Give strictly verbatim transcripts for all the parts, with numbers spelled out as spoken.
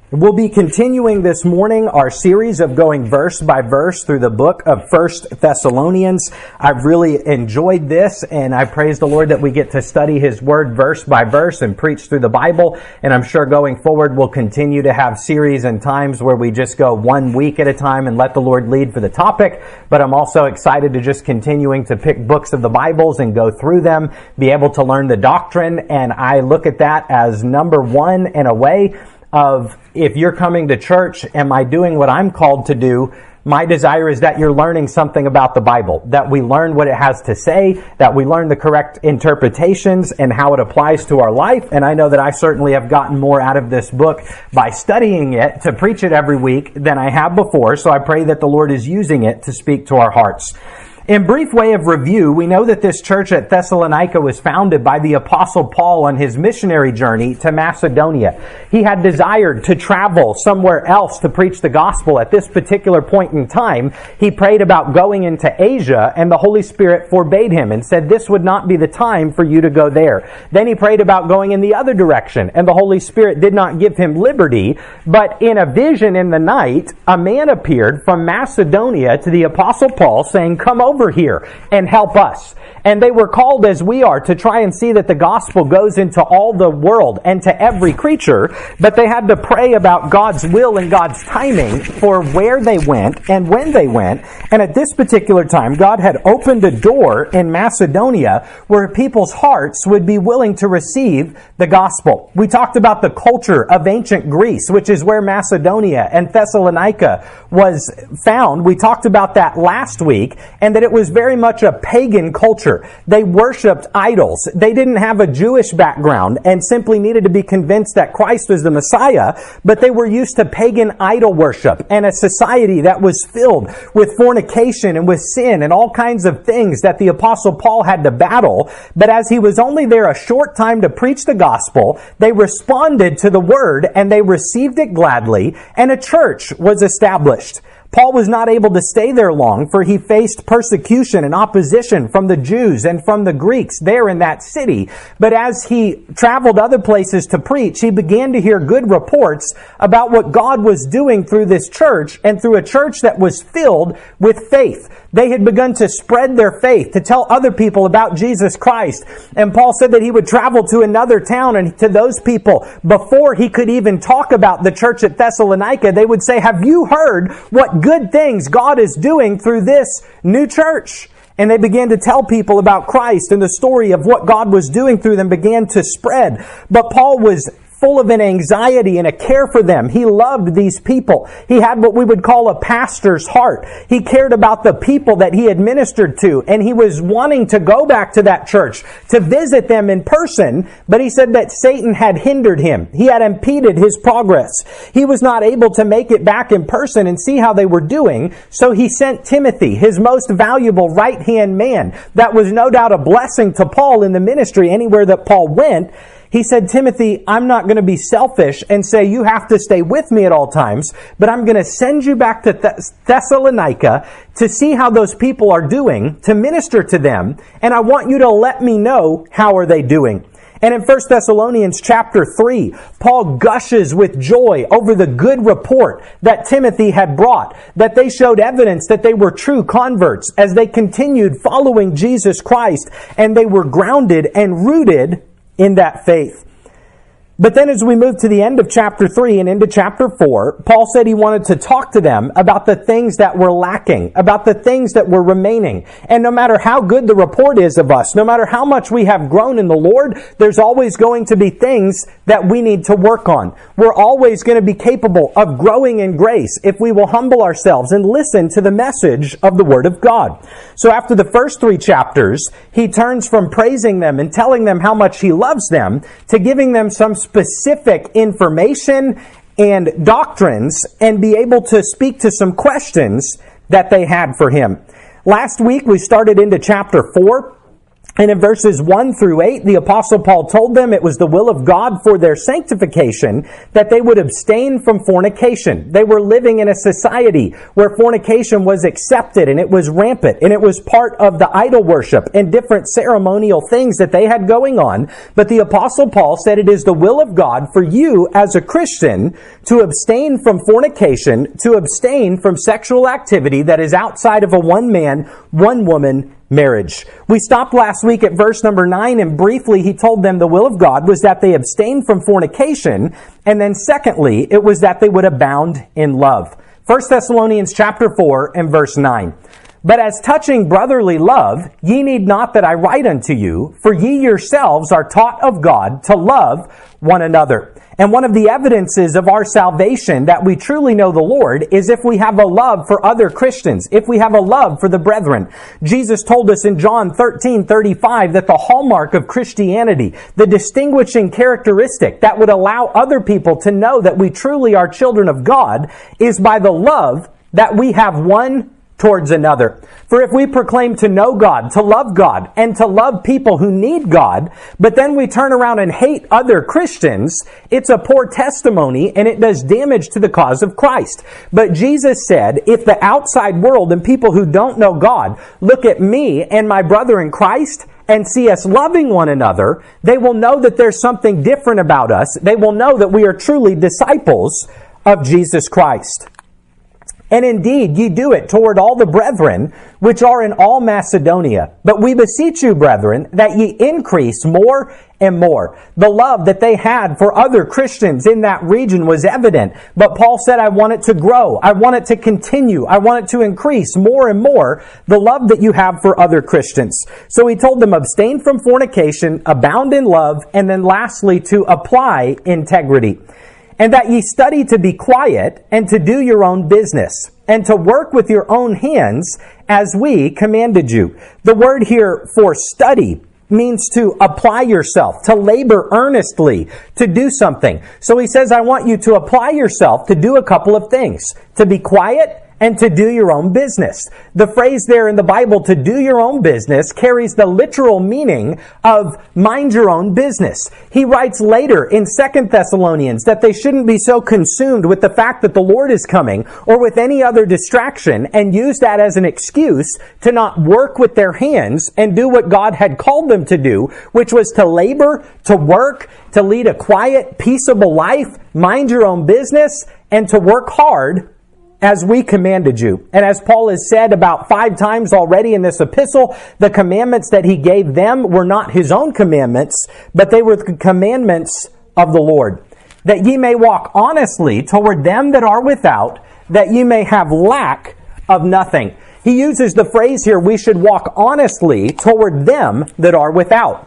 We'll be continuing this morning our series of going verse by verse through the book of First Thessalonians. I've really enjoyed this, and I praise the Lord that we get to study His Word verse by verse and preach through the Bible. And I'm sure going forward we'll continue to have series and times where we just go one week at a time and let the Lord lead for the topic. But I'm also excited to just continuing to pick books of the Bibles and go through them, be able to learn the doctrine. And I look at that as number one in a way of, if you're coming to church, am I doing what I'm called to do? My desire is that you're learning something about the Bible, that we learn what it has to say, that we learn the correct interpretations and how it applies to our life. And I know that I certainly have gotten more out of this book by studying it to preach it every week than I have before. So I pray that the Lord is using it to speak to our hearts. In brief way of review, we know that this church at Thessalonica was founded by the Apostle Paul on his missionary journey to Macedonia. He had desired to travel somewhere else to preach the gospel. At this particular point in time, he prayed about going into Asia, and the Holy Spirit forbade him and said this would not be the time for you to go there. Then he prayed about going in the other direction, and the Holy Spirit did not give him liberty. But in a vision in the night, a man appeared from Macedonia to the Apostle Paul saying, "Come over here and help us." And they were called, as we are, to try and see that the gospel goes into all the world and to every creature, but they had to pray about God's will and God's timing for where they went and when they went. And at this particular time, God had opened a door in Macedonia where people's hearts would be willing to receive the gospel. We talked about the culture of ancient Greece, which is where Macedonia and Thessalonica was found. We talked about that last week, and that it was very much a pagan culture. They worshipped idols. They didn't have a Jewish background and simply needed to be convinced that Christ was the Messiah, but they were used to pagan idol worship and a society that was filled with fornication and with sin and all kinds of things that the Apostle Paul had to battle. But as he was only there a short time to preach the gospel, they responded to the word and they received it gladly, and a church was established. Paul was not able to stay there long, for he faced persecution and opposition from the Jews and from the Greeks there in that city. But as he traveled other places to preach, he began to hear good reports about what God was doing through this church, and through a church that was filled with faith. They had begun to spread their faith, to tell other people about Jesus Christ. And Paul said that he would travel to another town, and to those people, before he could even talk about the church at Thessalonica, they would say, "Have you heard what good things God is doing through this new church?" And they began to tell people about Christ, and the story of what God was doing through them began to spread. But Paul was full of an anxiety and a care for them. He loved these people. He had what we would call a pastor's heart. He cared about the people that he had ministered to, and he was wanting to go back to that church to visit them in person, but he said that Satan had hindered him. He had impeded his progress. He was not able to make it back in person and see how they were doing, so he sent Timothy, his most valuable right-hand man. That was no doubt a blessing to Paul in the ministry anywhere that Paul went. He said, "Timothy, I'm not going to be selfish and say you have to stay with me at all times, but I'm going to send you back to Thess- Thessalonica to see how those people are doing, to minister to them, and I want you to let me know how are they doing." And in First Thessalonians chapter three, Paul gushes with joy over the good report that Timothy had brought, that they showed evidence that they were true converts as they continued following Jesus Christ, and they were grounded and rooted in that faith. But then as we move to the end of chapter three and into chapter four, Paul said he wanted to talk to them about the things that were lacking, about the things that were remaining. And no matter how good the report is of us, no matter how much we have grown in the Lord, there's always going to be things that we need to work on. We're always going to be capable of growing in grace if we will humble ourselves and listen to the message of the Word of God. So after the first three chapters, he turns from praising them and telling them how much he loves them to giving them some specific information and doctrines, and be able to speak to some questions that they had for him. Last week we started into chapter four, And in verses one through eight, the Apostle Paul told them it was the will of God for their sanctification that they would abstain from fornication. They were living in a society where fornication was accepted and it was rampant and it was part of the idol worship and different ceremonial things that they had going on. But the Apostle Paul said it is the will of God for you as a Christian to abstain from fornication, to abstain from sexual activity that is outside of a one-man, one-woman marriage. We stopped last week at verse number nine, and briefly he told them the will of God was that they abstain from fornication, and then secondly, it was that they would abound in love. First Thessalonians chapter four and verse nine. But as touching brotherly love, ye need not that I write unto you, for ye yourselves are taught of God to love one another. And one of the evidences of our salvation that we truly know the Lord is if we have a love for other Christians, if we have a love for the brethren. Jesus told us in John thirteen thirty-five that the hallmark of Christianity, the distinguishing characteristic that would allow other people to know that we truly are children of God, is by the love that we have one towards another. For if we proclaim to know God, to love God, and to love people who need God, but then we turn around and hate other Christians, it's a poor testimony and it does damage to the cause of Christ. But Jesus said, if the outside world and people who don't know God look at me and my brother in Christ and see us loving one another, they will know that there's something different about us. They will know that we are truly disciples of Jesus Christ. And indeed, ye do it toward all the brethren which are in all Macedonia. But we beseech you, brethren, that ye increase more and more. The love that they had for other Christians in that region was evident. But Paul said, I want it to grow. I want it to continue. I want it to increase more and more, the love that you have for other Christians. So he told them, abstain from fornication, abound in love, and then lastly, to apply integrity. And that ye study to be quiet, and to do your own business, and to work with your own hands, as we commanded you. The word here for study means to apply yourself, to labor earnestly, to do something. So he says, I want you to apply yourself to do a couple of things. To be quiet, and to do your own business. The phrase there in the Bible, to do your own business, carries the literal meaning of mind your own business. He writes later in Second Thessalonians that they shouldn't be so consumed with the fact that the Lord is coming or with any other distraction and use that as an excuse to not work with their hands and do what God had called them to do, which was to labor, to work, to lead a quiet, peaceable life, mind your own business, and to work hard as we commanded you. And as Paul has said about five times already in this epistle, the commandments that he gave them were not his own commandments, but they were the commandments of the Lord. That ye may walk honestly toward them that are without, that ye may have lack of nothing. He uses the phrase here, we should walk honestly toward them that are without.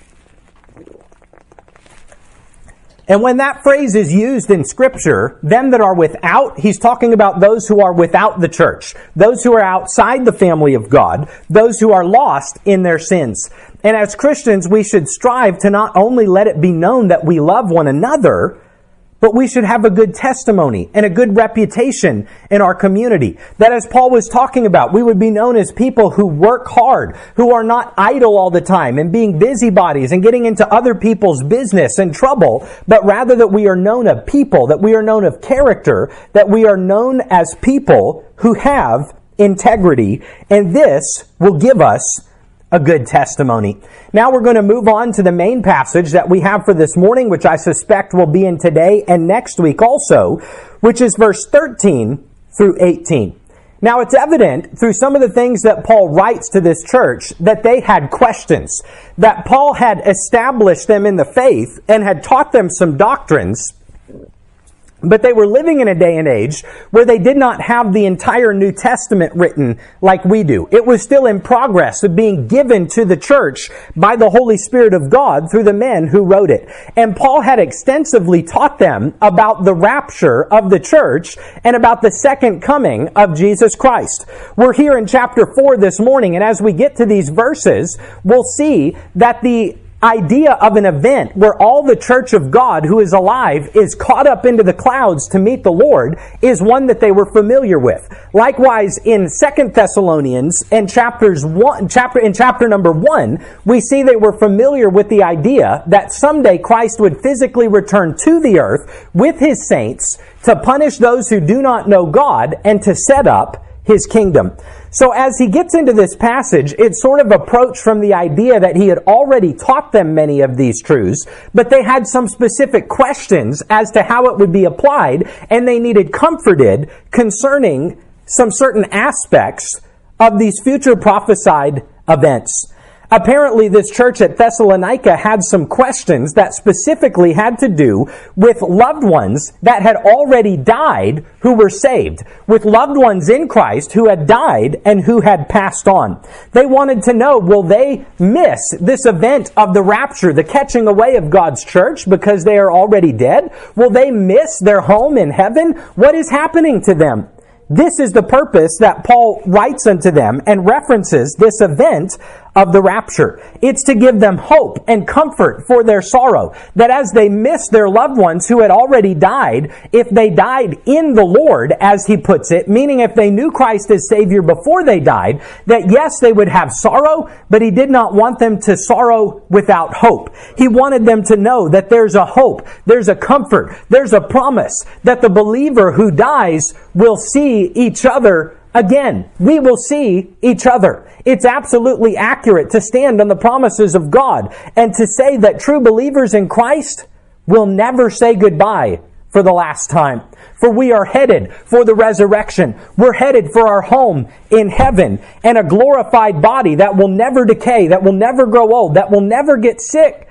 And when that phrase is used in Scripture, them that are without, he's talking about those who are without the church, those who are outside the family of God, those who are lost in their sins. And as Christians, we should strive to not only let it be known that we love one another, but we should have a good testimony and a good reputation in our community. That as Paul was talking about, we would be known as people who work hard, who are not idle all the time and being busybodies and getting into other people's business and trouble, but rather that we are known of people, that we are known of character, that we are known as people who have integrity, and this will give us a good testimony. Now we're going to move on to the main passage that we have for this morning, which I suspect will be in today and next week also, which is verse thirteen through eighteen. Now it's evident through some of the things that Paul writes to this church that they had questions, that Paul had established them in the faith and had taught them some doctrines. But they were living in a day and age where they did not have the entire New Testament written like we do. It was still in progress of being given to the church by the Holy Spirit of God through the men who wrote it. And Paul had extensively taught them about the rapture of the church and about the second coming of Jesus Christ. We're here in chapter four this morning, and as we get to these verses, we'll see that the idea of an event where all the church of God who is alive is caught up into the clouds to meet the Lord is one that they were familiar with. Likewise, in Second Thessalonians and chapters one, chapter in chapter number one, we see they were familiar with the idea that someday Christ would physically return to the earth with his saints to punish those who do not know God and to set up his kingdom. So as he gets into this passage, it's sort of approached from the idea that he had already taught them many of these truths, but they had some specific questions as to how it would be applied, and they needed comforted concerning some certain aspects of these future prophesied events. Apparently, this church at Thessalonica had some questions that specifically had to do with loved ones that had already died who were saved, with loved ones in Christ who had died and who had passed on. They wanted to know, will they miss this event of the rapture, the catching away of God's church because they are already dead? Will they miss their home in heaven? What is happening to them? This is the purpose that Paul writes unto them and references this event of the rapture. It's to give them hope and comfort for their sorrow, that as they miss their loved ones who had already died, if they died in the Lord, as he puts it, meaning if they knew Christ as Savior before they died, that yes, they would have sorrow, but he did not want them to sorrow without hope. He wanted them to know that there's a hope, there's a comfort, there's a promise that the believer who dies will see each other again. We will see each other. It's absolutely accurate to stand on the promises of God and to say that true believers in Christ will never say goodbye for the last time. For we are headed for the resurrection. We're headed for our home in heaven and a glorified body that will never decay, that will never grow old, that will never get sick.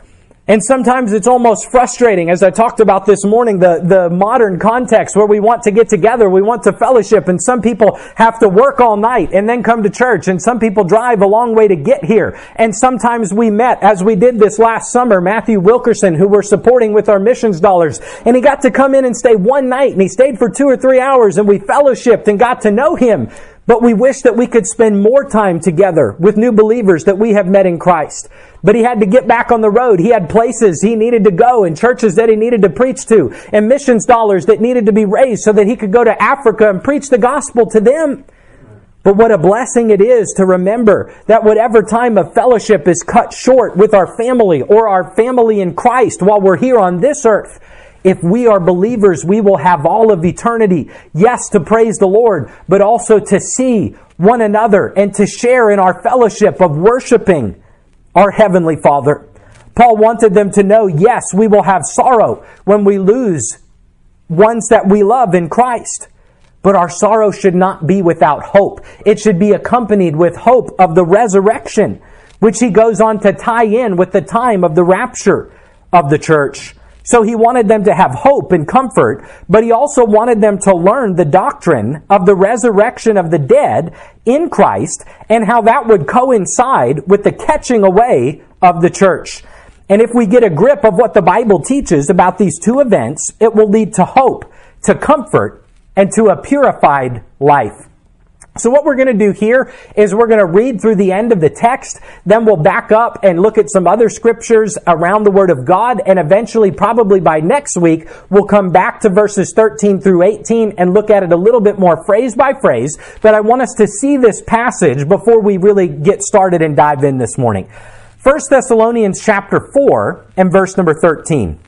And sometimes it's almost frustrating, as I talked about this morning, the, the modern context where we want to get together, we want to fellowship, and some people have to work all night and then come to church, and some people drive a long way to get here. And sometimes we met, as we did this last summer, Matthew Wilkerson, who we're supporting with our missions dollars, and he got to come in and stay one night, and he stayed for two or three hours, and we fellowshipped and got to know him. But we wish that we could spend more time together with new believers that we have met in Christ. But he had to get back on the road. He had places he needed to go and churches that he needed to preach to and missions dollars that needed to be raised so that he could go to Africa and preach the gospel to them. But what a blessing it is to remember that whatever time of fellowship is cut short with our family or our family in Christ while we're here on this earth, if we are believers, we will have all of eternity. Yes, to praise the Lord, but also to see one another and to share in our fellowship of worshiping our Heavenly Father. Paul wanted them to know, yes, we will have sorrow when we lose ones that we love in Christ. But our sorrow should not be without hope. It should be accompanied with hope of the resurrection, which he goes on to tie in with the time of the rapture of the church. So he wanted them to have hope and comfort, but he also wanted them to learn the doctrine of the resurrection of the dead in Christ and how that would coincide with the catching away of the church. And if we get a grip of what the Bible teaches about these two events, it will lead to hope, to comfort, and to a purified life. So what we're going to do here is we're going to read through the end of the text, then we'll back up and look at some other scriptures around the Word of God, and eventually, probably by next week, we'll come back to verses thirteen through eighteen and look at it a little bit more phrase by phrase. But I want us to see this passage before we really get started and dive in this morning. First Thessalonians chapter four and verse number thirteen.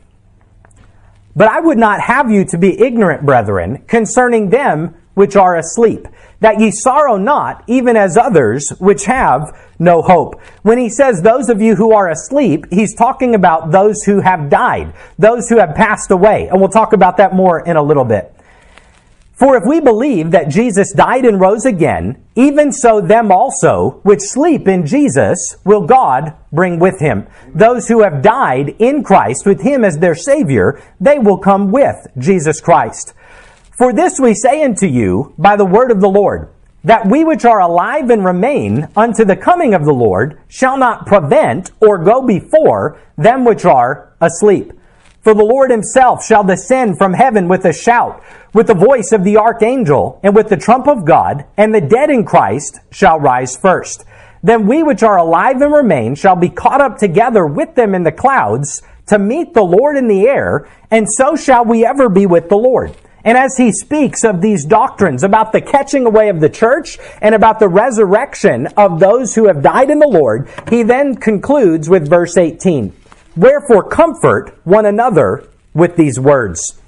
But I would not have you to be ignorant, brethren, concerning them which are asleep, that ye sorrow not, even as others which have no hope. When he says those of you who are asleep, he's talking about those who have died, those who have passed away. And we'll talk about that more in a little bit. For if we believe that Jesus died and rose again, even so them also which sleep in Jesus will God bring with him. Those who have died in Christ with him as their Savior, they will come with Jesus Christ. For this we say unto you by the word of the Lord, that we which are alive and remain unto the coming of the Lord shall not prevent or go before them which are asleep. For the Lord himself shall descend from heaven with a shout, with the voice of the archangel, and with the trump of God, and the dead in Christ shall rise first. Then we which are alive and remain shall be caught up together with them in the clouds to meet the Lord in the air, and so shall we ever be with the Lord. And as he speaks of these doctrines about the catching away of the church and about the resurrection of those who have died in the Lord, he then concludes with verse eighteen. Wherefore comfort one another with these words.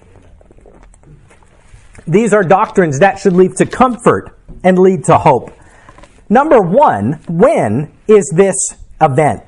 These are doctrines that should lead to comfort and lead to hope. Number one, when is this event?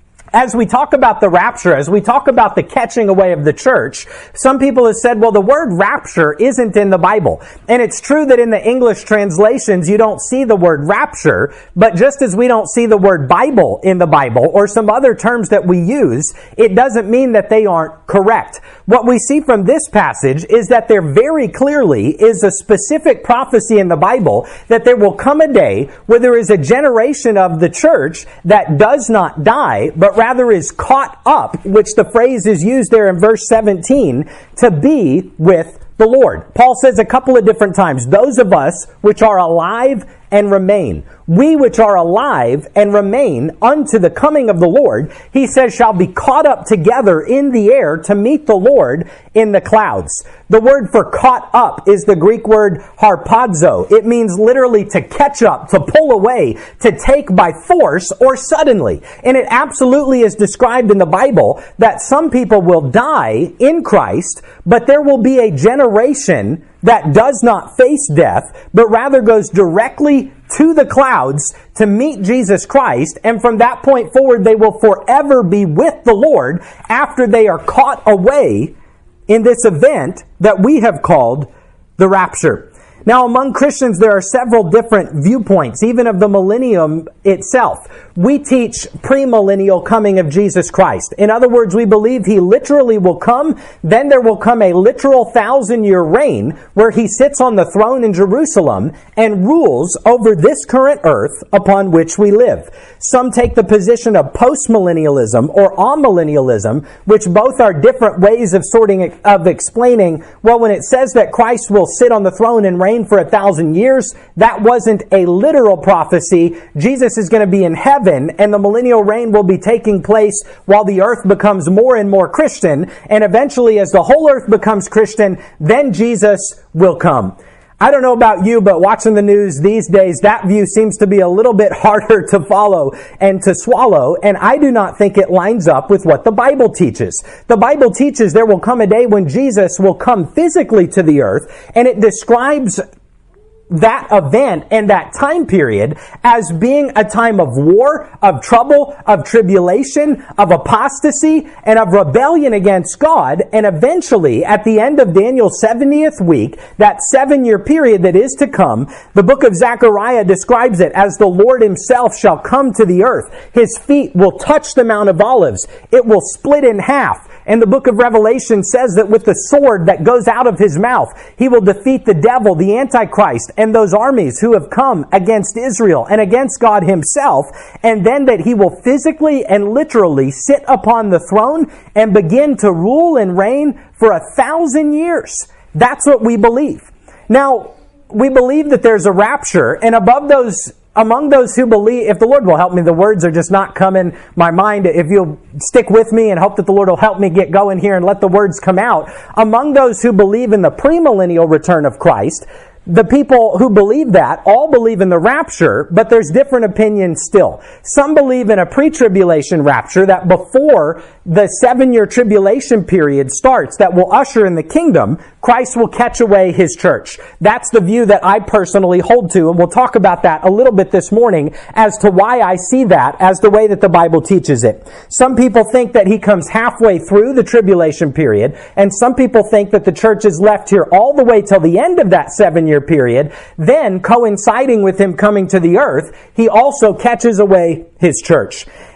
As we talk about the rapture, as we talk about the catching away of the church, some people have said, well, the word rapture isn't in the Bible. And it's true that in the English translations, you don't see the word rapture, but just as we don't see the word Bible in the Bible, or some other terms that we use, it doesn't mean that they aren't correct. What we see from this passage is that there very clearly is a specific prophecy in the Bible that there will come a day where there is a generation of the church that does not die, but rather is caught up, which the phrase is used there in verse seventeen, to be with the Lord. Paul says a couple of different times, those of us which are alive and remain. We which are alive and remain unto the coming of the Lord, he says, shall be caught up together in the air to meet the Lord in the clouds. The word for caught up is the Greek word harpazo. It means literally to catch up, to pull away, to take by force or suddenly. And it absolutely is described in the Bible that some people will die in Christ, but there will be a generation that does not face death, but rather goes directly to the clouds to meet Jesus Christ, and from that point forward they will forever be with the Lord after they are caught away in this event that we have called the rapture. Now, among Christians, there are several different viewpoints, even of the millennium itself. We teach premillennial coming of Jesus Christ. In other words, we believe he literally will come, then there will come a literal thousand-year reign where he sits on the throne in Jerusalem and rules over this current earth upon which we live. Some take the position of postmillennialism or amillennialism, which both are different ways of sorting of explaining, well, when it says that Christ will sit on the throne and reign for a thousand years, that wasn't a literal prophecy. Jesus is going to be in heaven, and the millennial reign will be taking place while the earth becomes more and more Christian, and eventually as the whole earth becomes Christian, then Jesus will come. I don't know about you, but watching the news these days, that view seems to be a little bit harder to follow and to swallow, and I do not think it lines up with what the Bible teaches. The Bible teaches there will come a day when Jesus will come physically to the earth, and it describes that event and that time period as being a time of war, of trouble, of tribulation, of apostasy, and of rebellion against God. And eventually, at the end of Daniel's seventieth week, that seven-year period that is to come, the book of Zechariah describes it as the Lord himself shall come to the earth. His feet will touch the Mount of Olives. It will split in half. And the book of Revelation says that with the sword that goes out of his mouth, he will defeat the devil, the Antichrist, and those armies who have come against Israel and against God himself, and then that he will physically and literally sit upon the throne and begin to rule and reign for a thousand years. That's what we believe. Now, we believe that there's a rapture, and above those Among those who believe, if the Lord will help me, the words are just not coming my mind. If you'll stick with me and hope that the Lord will help me get going here and let the words come out. Among those who believe in the premillennial return of Christ, the people who believe that all believe in the rapture, but there's different opinions still. Some believe in a pre-tribulation rapture, that before the seven-year tribulation period starts that will usher in the kingdom, Christ will catch away his church. That's the view that I personally hold to, and we'll talk about that a little bit this morning as to why I see that as the way that the Bible teaches it. Some people think that he comes halfway through the tribulation period, and some people think that the church is left here all the way till the end of that seven-year period. Then, coinciding with him coming to the earth, he also catches away his church.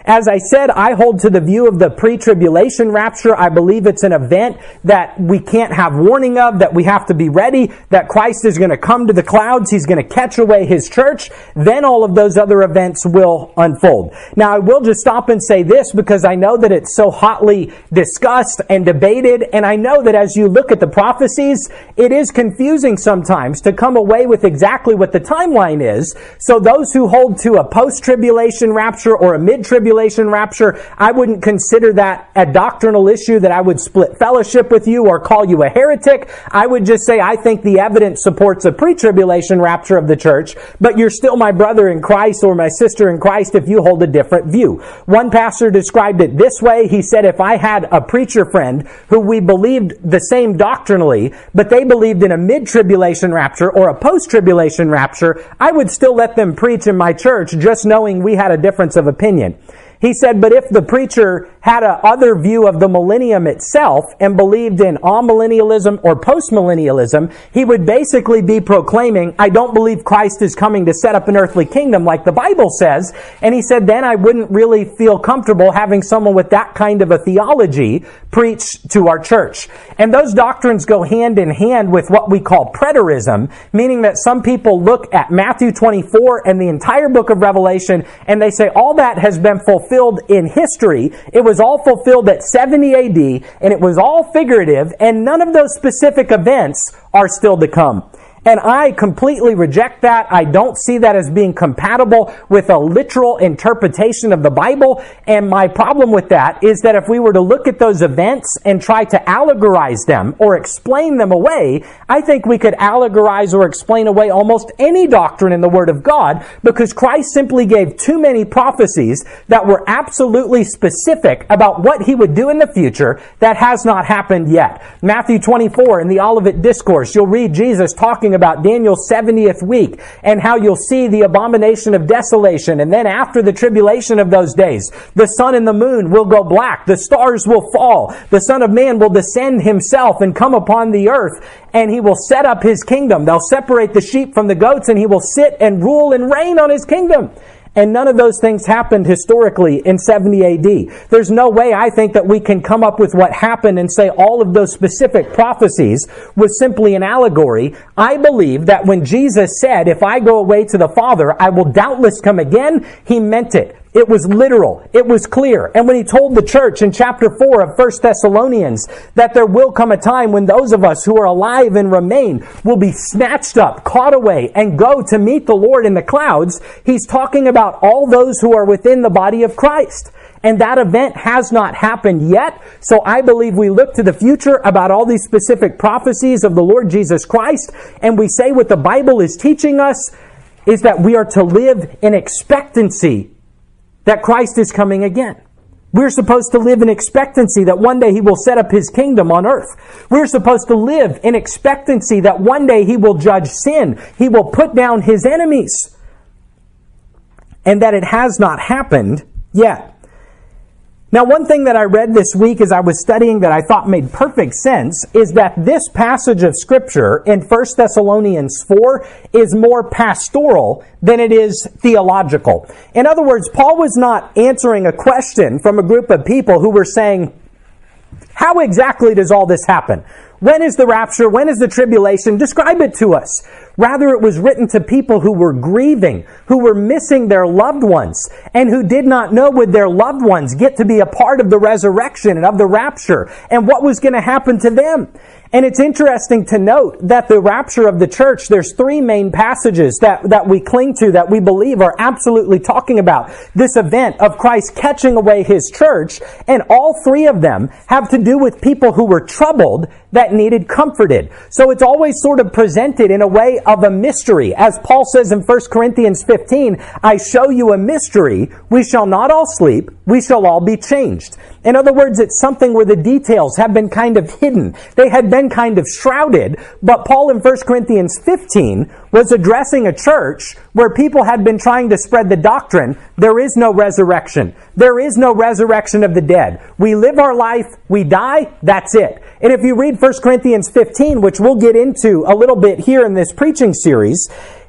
As I said, I hold to the view of the pre-tribulation rapture. I believe it's an event that we can't have warning of, that we have to be ready, that Christ is going to come to the clouds, He's going to catch away His church, then all of those other events will unfold. Now, I will just stop and say this because I know that it's so hotly discussed and debated, and I know that as you look at the prophecies, it is confusing sometimes to come away with exactly what the timeline is. So those who hold to a post-tribulation rapture or a mid-tribulation rapture, I wouldn't consider that a doctrinal issue that I would split fellowship with you or call you a heretic. I would just say I think the evidence supports a pre-tribulation rapture of the church, but you're still my brother in Christ or my sister in Christ if you hold a different view. One pastor described it this way. He said, if I had a preacher friend who we believed the same doctrinally, but they believed in a mid-tribulation rapture or a post-tribulation rapture, I would still let them preach in my church just knowing we had a difference of opinion. He said, but if the preacher had a other view of the millennium itself and believed in amillennialism or postmillennialism, he would basically be proclaiming, I don't believe Christ is coming to set up an earthly kingdom like the Bible says. And he said, then I wouldn't really feel comfortable having someone with that kind of a theology preach to our church. And those doctrines go hand in hand with what we call preterism, meaning that some people look at Matthew twenty-four and the entire book of Revelation and they say all that has been fulfilled in history. It was all fulfilled at seventy A D, and it was all figurative, and none of those specific events are still to come. And I completely reject that. I don't see that as being compatible with a literal interpretation of the Bible. And my problem with that is that if we were to look at those events and try to allegorize them or explain them away, I think we could allegorize or explain away almost any doctrine in the Word of God, because Christ simply gave too many prophecies that were absolutely specific about what He would do in the future that has not happened yet. Matthew twenty-four, in the Olivet Discourse, you'll read Jesus talking about Daniel's seventieth week and how you'll see the abomination of desolation. And then after the tribulation of those days, the sun and the moon will go black. The stars will fall. The Son of Man will descend Himself and come upon the earth, and He will set up His kingdom. They'll separate the sheep from the goats, and He will sit and rule and reign on His kingdom. And none of those things happened historically in seventy A D. There's no way, I think, that we can come up with what happened and say all of those specific prophecies was simply an allegory. I believe that when Jesus said, if I go away to the Father, I will doubtless come again, He meant it. It was literal. It was clear. And when He told the church in chapter four of First Thessalonians that there will come a time when those of us who are alive and remain will be snatched up, caught away, and go to meet the Lord in the clouds, He's talking about all those who are within the body of Christ. And that event has not happened yet. So I believe we look to the future about all these specific prophecies of the Lord Jesus Christ, and we say what the Bible is teaching us is that we are to live in expectancy that Christ is coming again. We're supposed to live in expectancy that one day He will set up His kingdom on earth. We're supposed to live in expectancy that one day He will judge sin. He will put down His enemies. And that it has not happened yet. Now, one thing that I read this week as I was studying that I thought made perfect sense is that this passage of Scripture in First Thessalonians four is more pastoral than it is theological. In other words, Paul was not answering a question from a group of people who were saying, how exactly does all this happen? When is the rapture? When is the tribulation? Describe it to us. Rather, it was written to people who were grieving, who were missing their loved ones, and who did not know would their loved ones get to be a part of the resurrection and of the rapture, and what was going to happen to them. And it's interesting to note that the rapture of the church, there's three main passages that, that we cling to, that we believe are absolutely talking about this event of Christ catching away His church, and all three of them have to do with people who were troubled that needed comforted. So it's always sort of presented in a way of a mystery. As Paul says in First Corinthians fifteen, I show you a mystery. We shall not all sleep. We shall all be changed. In other words, it's something where the details have been kind of hidden. They had been kind of shrouded. But Paul in First Corinthians fifteen was addressing a church where people had been trying to spread the doctrine, there is no resurrection. There is no resurrection of the dead. We live our life, we die, that's it. And if you read First Corinthians fifteen, which we'll get into a little bit here in this preaching series,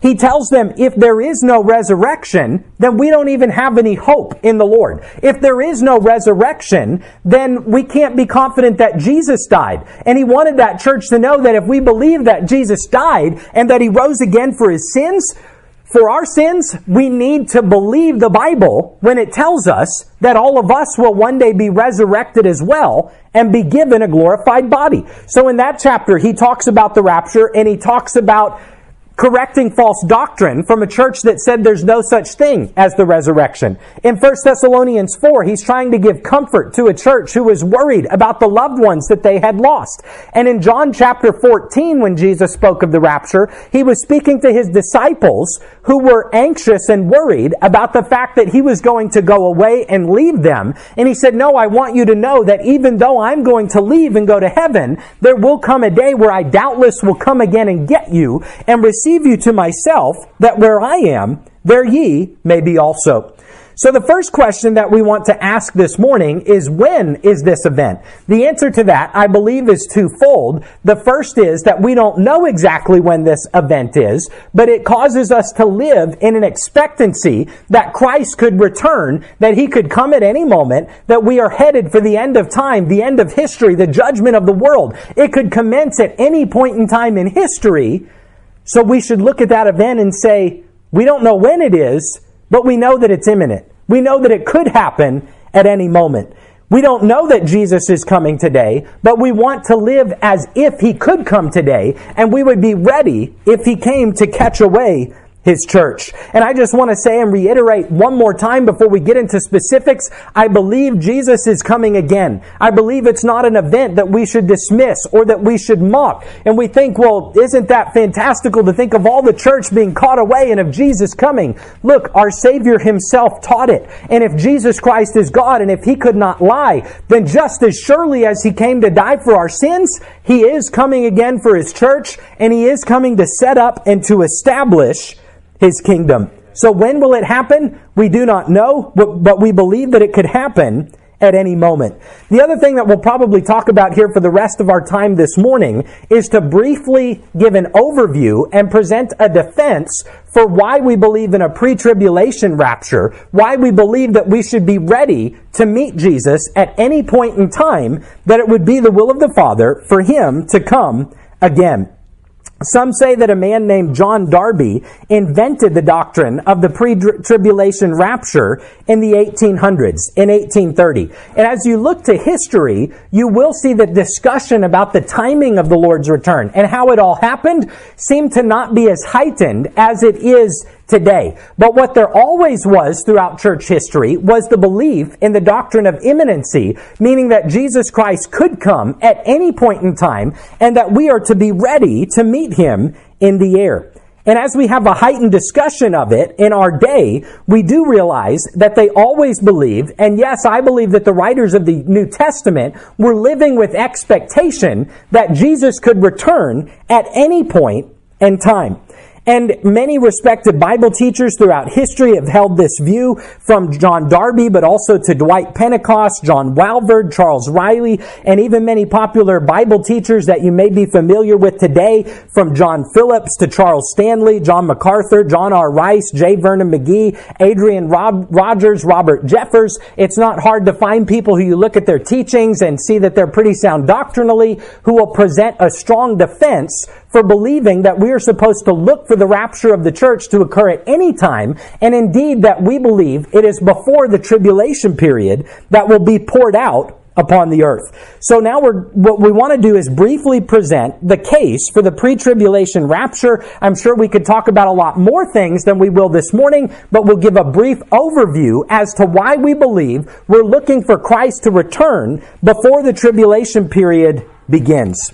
He tells them if there is no resurrection, then we don't even have any hope in the Lord. If there is no resurrection, then we can't be confident that Jesus died. And he wanted that church to know that if we believe that Jesus died and that he rose again for his sins, for our sins, we need to believe the Bible when it tells us that all of us will one day be resurrected as well and be given a glorified body. So in that chapter, he talks about the rapture, and he talks about correcting false doctrine from a church that said there's no such thing as the resurrection. In First Thessalonians four, he's trying to give comfort to a church who was worried about the loved ones that they had lost. And in John chapter fourteen, when Jesus spoke of the rapture, he was speaking to his disciples who were anxious and worried about the fact that he was going to go away and leave them. And he said, no, I want you to know that even though I'm going to leave and go to heaven, there will come a day where I doubtless will come again and get you and receive you to myself, that where I am, there ye may be also. So the first question that we want to ask this morning is, when is this event? The answer to that, I believe, is twofold. The first is that we don't know exactly when this event is, but it causes us to live in an expectancy that Christ could return, that he could come at any moment, that we are headed for the end of time, the end of history, the judgment of the world. It could commence at any point in time in history. So we should look at that event and say, we don't know when it is, but we know that it's imminent. We know that it could happen at any moment. We don't know that Jesus is coming today, but we want to live as if he could come today, and we would be ready if he came to catch away his church. And I just want to say and reiterate one more time before we get into specifics, I believe Jesus is coming again. I believe it's not an event that we should dismiss or that we should mock. And we think, well, isn't that fantastical to think of all the church being caught away and of Jesus coming? Look, our Savior himself taught it. And if Jesus Christ is God, and if he could not lie, then just as surely as he came to die for our sins, he is coming again for his church, and he is coming to set up and to establish his kingdom. So when will it happen? We do not know, but we believe that it could happen at any moment. The other thing that we'll probably talk about here for the rest of our time this morning is to briefly give an overview and present a defense for why we believe in a pre-tribulation rapture, why we believe that we should be ready to meet Jesus at any point in time, that it would be the will of the Father for him to come again. Some say that a man named John Darby invented the doctrine of the pre-tribulation rapture in the eighteen hundreds, in eighteen thirty. And as you look to history, you will see that discussion about the timing of the Lord's return and how it all happened seemed to not be as heightened as it is today. But what there always was throughout church history was the belief in the doctrine of imminency, meaning that Jesus Christ could come at any point in time and that we are to be ready to meet him in the air. And as we have a heightened discussion of it in our day, we do realize that they always believed, and yes, I believe that the writers of the New Testament were living with expectation that Jesus could return at any point in time. And many respected Bible teachers throughout history have held this view, from John Darby, but also to Dwight Pentecost, John Walvoord, Charles Riley, and even many popular Bible teachers that you may be familiar with today, from John Phillips to Charles Stanley, John MacArthur, John R. Rice, J. Vernon McGee, Adrian Rob- Rogers, Robert Jeffers. It's not hard to find people who you look at their teachings and see that they're pretty sound doctrinally, who will present a strong defense for believing that we are supposed to look for the rapture of the church to occur at any time, and indeed that we believe it is before the tribulation period that will be poured out upon the earth. So now we're, what we want to do is briefly present the case for the pre-tribulation rapture. I'm sure we could talk about a lot more things than we will this morning, but we'll give a brief overview as to why we believe we're looking for Christ to return before the tribulation period begins.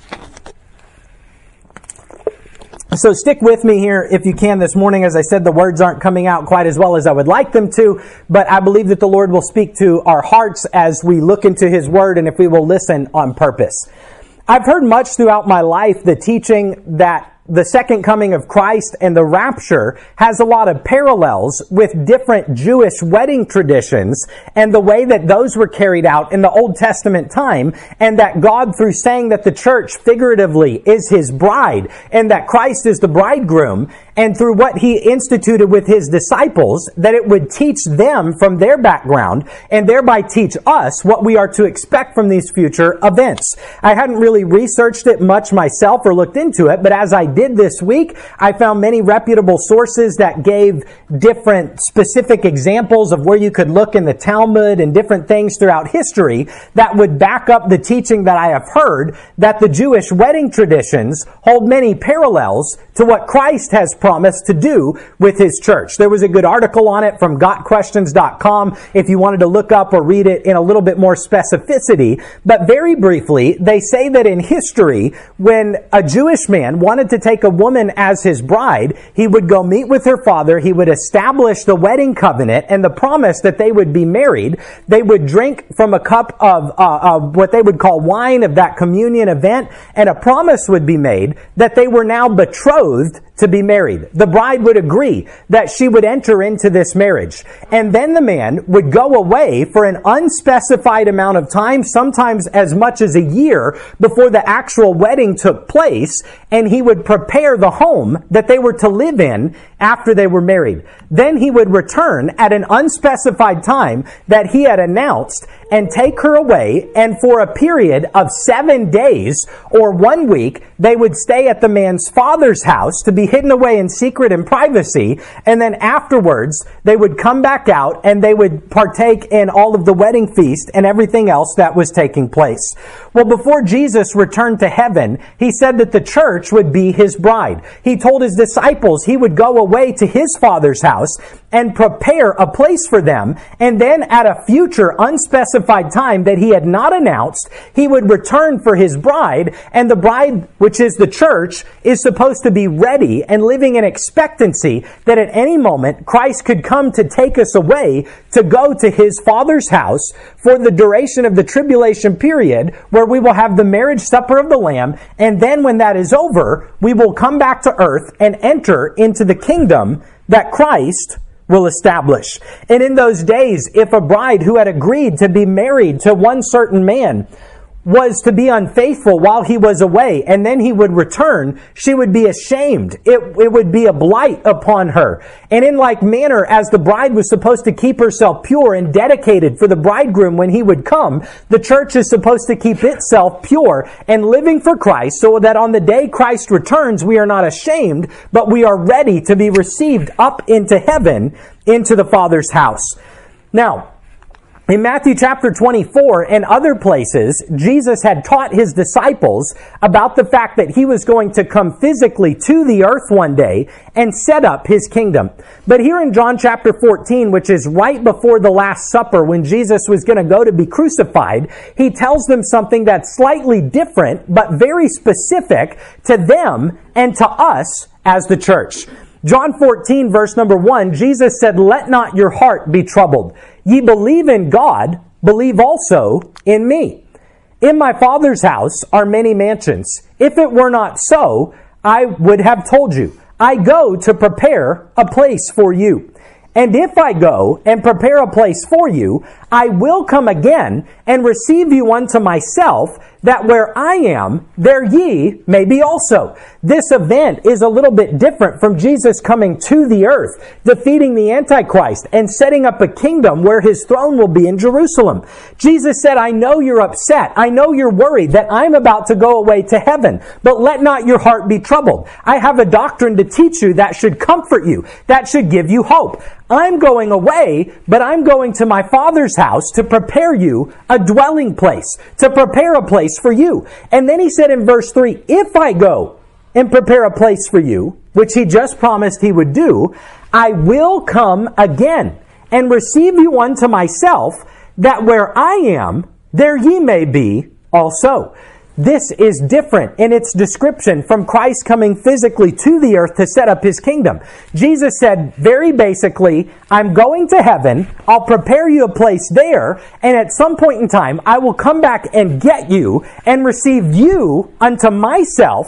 So stick with me here if you can this morning. As I said, the words aren't coming out quite as well as I would like them to, but I believe that the Lord will speak to our hearts as we look into his word and if we will listen on purpose. I've heard much throughout my life the teaching that the second coming of Christ and the rapture has a lot of parallels with different Jewish wedding traditions and the way that those were carried out in the Old Testament time, and that God, through saying that the church figuratively is his bride and that Christ is the bridegroom, and through what he instituted with his disciples, that it would teach them from their background and thereby teach us what we are to expect from these future events. I hadn't really researched it much myself or looked into it, but as I did this week, I found many reputable sources that gave different specific examples of where you could look in the Talmud and different things throughout history that would back up the teaching that I have heard, that the Jewish wedding traditions hold many parallels to what Christ has promised to do with his church. There was a good article on it from got questions dot com if you wanted to look up or read it in a little bit more specificity. But very briefly, they say that in history, when a Jewish man wanted to take a woman as his bride, he would go meet with her father, he would establish the wedding covenant and the promise that they would be married. They would drink from a cup of, uh, of what they would call wine of that communion event, and a promise would be made that they were now betrothed to be married. The bride would agree that she would enter into this marriage. And then the man would go away for an unspecified amount of time, sometimes as much as a year before the actual wedding took place, and he would prepare the home that they were to live in after they were married. Then he would return at an unspecified time that he had announced and take her away, and for a period of seven days or one week, they would stay at the man's father's house to be hidden away in secret and privacy, and then afterwards, they would come back out and they would partake in all of the wedding feast and everything else that was taking place. Well, before Jesus returned to heaven, he said that the church would be his bride. He told his disciples he would go away to his father's house and prepare a place for them, and then at a future unspecified time that he had not announced, he would return for his bride, and the bride, which is the church, is supposed to be ready and living in expectancy that at any moment Christ could come to take us away to go to his father's house for the duration of the tribulation period, where we will have the marriage supper of the Lamb, and then when that is over, we will come back to earth and enter into the kingdom that Christ will establish. And in those days, if a bride who had agreed to be married to one certain man was to be unfaithful while he was away, and then he would return, she would be ashamed. It, it would be a blight upon her. And in like manner, as the bride was supposed to keep herself pure and dedicated for the bridegroom when he would come, the church is supposed to keep itself pure and living for Christ, so that on the day Christ returns, we are not ashamed, but we are ready to be received up into heaven, into the Father's house. Now, in Matthew chapter twenty-four and other places, Jesus had taught his disciples about the fact that he was going to come physically to the earth one day and set up his kingdom. But here in John chapter fourteen, which is right before the Last Supper, when Jesus was going to go to be crucified, he tells them something that's slightly different, but very specific to them and to us as the church. John fourteen, verse number one, Jesus said, "Let not your heart be troubled. Ye believe in God, believe also in me. In my Father's house are many mansions. If it were not so, I would have told you. I go to prepare a place for you. And if I go and prepare a place for you, I will come again and receive you unto myself, that where I am, there ye may be also." This event is a little bit different from Jesus coming to the earth, defeating the Antichrist, and setting up a kingdom where his throne will be in Jerusalem. Jesus said, "I know you're upset. I know you're worried that I'm about to go away to heaven, but let not your heart be troubled. I have a doctrine to teach you that should comfort you, that should give you hope. I'm going away, but I'm going to my Father's house to prepare you a dwelling place, to prepare a place for you." And then he said in verse three, "If I go and prepare a place for you," which he just promised he would do, "I will come again and receive you unto myself, that where I am, there ye may be also." This is different in its description from Christ coming physically to the earth to set up his kingdom. Jesus said very basically, "I'm going to heaven, I'll prepare you a place there, and at some point in time, I will come back and get you and receive you unto myself,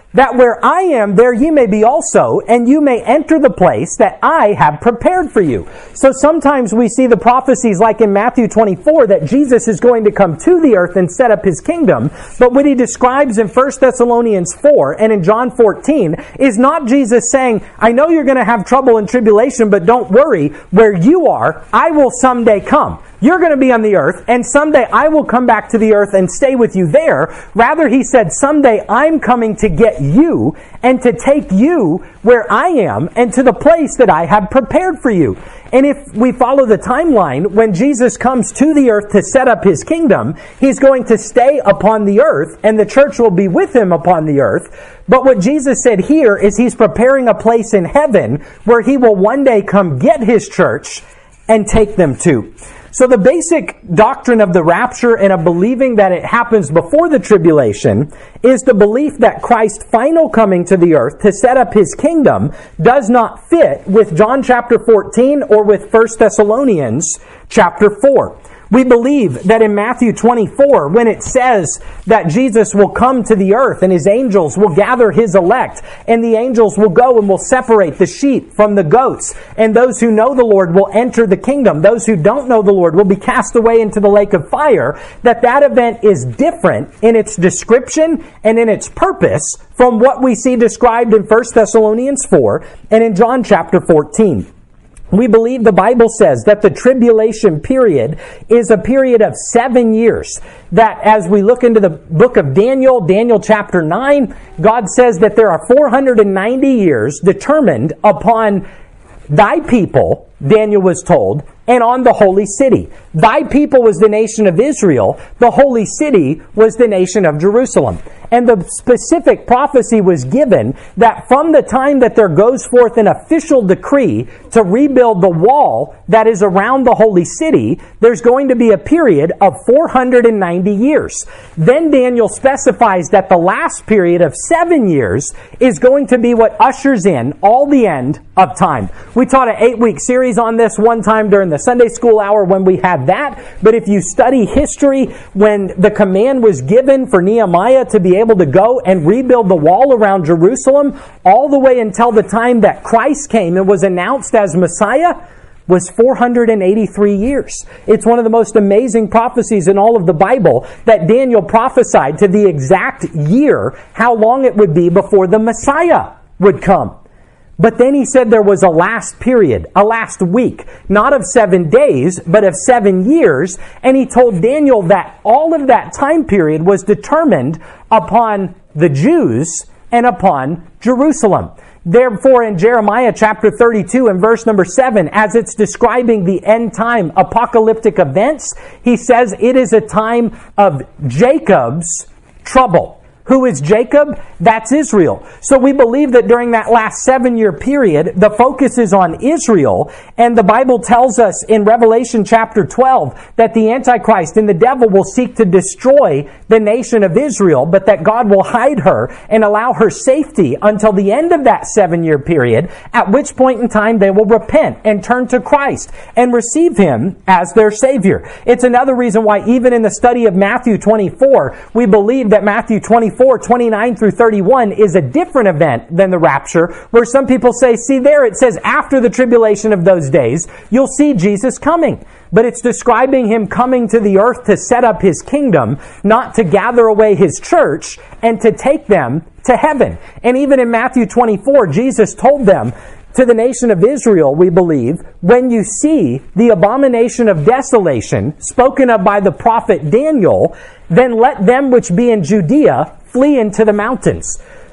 that where I am, there ye may be also, and you may enter the place that I have prepared for you. So sometimes we see the prophecies like in Matthew twenty-four that Jesus is going to come to the earth and set up his kingdom. But what he describes in First Thessalonians four and in John fourteen is not Jesus saying, I know you're going to have trouble and tribulation, but don't worry, where you are, I will someday come. You're going to be on the earth, and someday I will come back to the earth and stay with you there. Rather, he said, someday I'm coming to get you and to take you where I am and to the place that I have prepared for you. And if we follow the timeline, when Jesus comes to the earth to set up his kingdom, he's going to stay upon the earth, and the church will be with him upon the earth. But what Jesus said here is he's preparing a place in heaven where he will one day come get his church and take them to. So the basic doctrine of the rapture and of believing that it happens before the tribulation is the belief that Christ's final coming to the earth to set up his kingdom does not fit with John chapter fourteen or with First Thessalonians chapter four. We believe that in Matthew twenty-four, when it says that Jesus will come to the earth and his angels will gather his elect, and the angels will go and will separate the sheep from the goats, and those who know the Lord will enter the kingdom. Those who don't know the Lord will be cast away into the lake of fire. That that event is different in its description and in its purpose from what we see described in First Thessalonians four and in John chapter fourteen. We believe the Bible says that the tribulation period is a period of seven years. That as we look into the book of Daniel, Daniel chapter nine, God says that there are four hundred ninety years determined upon thy people, Daniel was told, and on the holy city. Thy people was the nation of Israel. The holy city was the nation of Jerusalem. And the specific prophecy was given that from the time that there goes forth an official decree to rebuild the wall that is around the holy city, there's going to be a period of four hundred ninety years. Then Daniel specifies that the last period of seven years is going to be what ushers in all the end of time. We taught an eight-week series on this one time during the Sunday school hour when we had that. But if you study history, when the command was given for Nehemiah to be able to go and rebuild the wall around Jerusalem, all the way until the time that Christ came and was announced as Messiah, was four hundred eighty-three years. It's one of the most amazing prophecies in all of the Bible that Daniel prophesied to the exact year how long it would be before the Messiah would come. But then he said there was a last period, a last week, not of seven days, but of seven years. And he told Daniel that all of that time period was determined upon the Jews and upon Jerusalem. Therefore, in Jeremiah chapter thirty-two and verse number seven, as it's describing the end time apocalyptic events, he says it is a time of Jacob's trouble. Who is Jacob? That's Israel. So we believe that during that last seven-year period, the focus is on Israel. And the Bible tells us in Revelation chapter twelve that the Antichrist and the devil will seek to destroy the nation of Israel, but that God will hide her and allow her safety until the end of that seven-year period, at which point in time they will repent and turn to Christ and receive him as their Savior. It's another reason why even in the study of Matthew twenty-four, we believe that Matthew twenty-four, twenty-nine through thirty-one is a different event than the rapture, where some people say, see there, it says after the tribulation of those days, you'll see Jesus coming. But it's describing him coming to the earth to set up his kingdom, not to gather away his church and to take them to heaven. And even in Matthew twenty-four, Jesus told them, to the nation of Israel, we believe, when you see the abomination of desolation spoken of by the prophet Daniel, then let them which be in Judea flee into the mountains.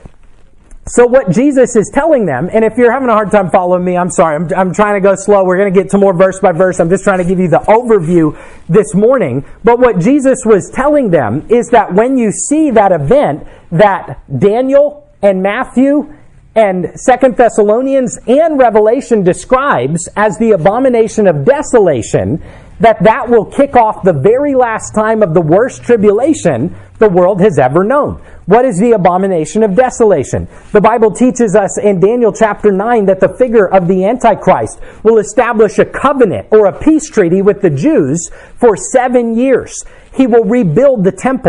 So what Jesus is telling them, and if you're having a hard time following me, I'm sorry, I'm, I'm trying to go slow. We're going to get to more verse by verse. I'm just trying to give you the overview this morning. But what Jesus was telling them is that when you see that event that Daniel and Matthew and Second Thessalonians and Revelation describes as the abomination of desolation, that that will kick off the very last time of the worst tribulation the world has ever known. What is the abomination of desolation? The Bible teaches us in Daniel chapter nine that the figure of the Antichrist will establish a covenant or a peace treaty with the Jews for seven years. He will rebuild the temple.